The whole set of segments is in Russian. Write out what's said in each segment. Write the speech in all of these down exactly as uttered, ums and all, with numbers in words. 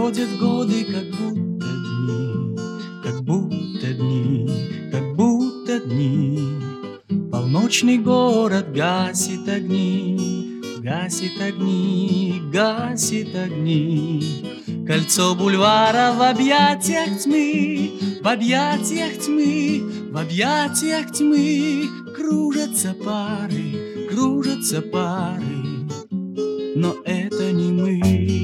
Проходят годы, как будто дни, как будто дни, как будто дни. Полночный город гасит огни, гасит огни, гасит огни. Кольцо бульвара в объятиях тьмы, в объятиях тьмы, в объятиях тьмы. Кружатся пары, кружатся пары, но это не мы.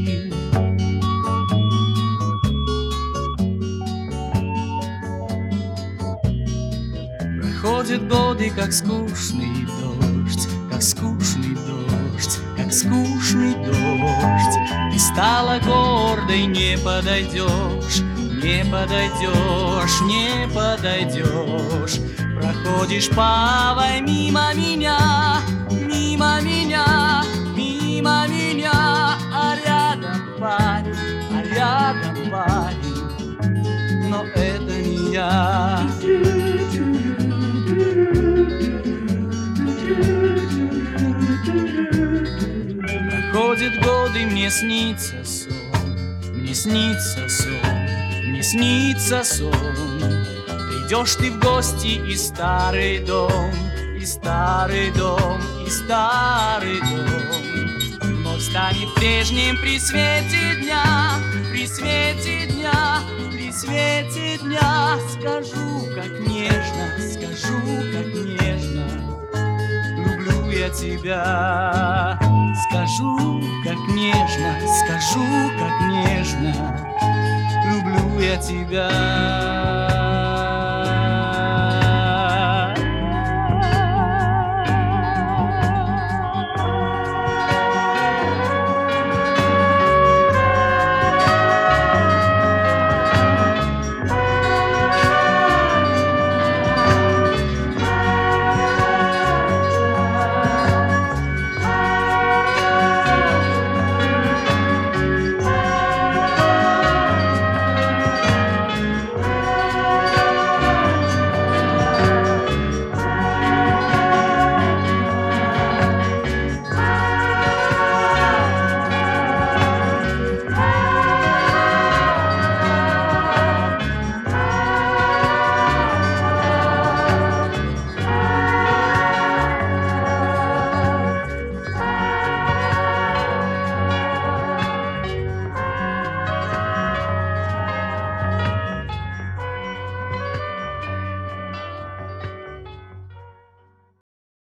Проходят годы, как скучный дождь, как скучный дождь, как скучный дождь. Ты стала гордой, не подойдешь, не подойдешь, не подойдешь. Проходишь павой мимо меня, мимо меня, мимо меня. А рядом парень, а рядом парень, но это не я. Проходят годы, мне снится сон, мне снится сон, мне снится сон. Придешь ты в гости и старый дом, и старый дом, и старый дом вновь станет прежним при свете дня, при свете дня, при свете дня. Скажу, как нежно, скажу, как нежно люблю я тебя. Скажу, как нежно, скажу, как нежно люблю я тебя.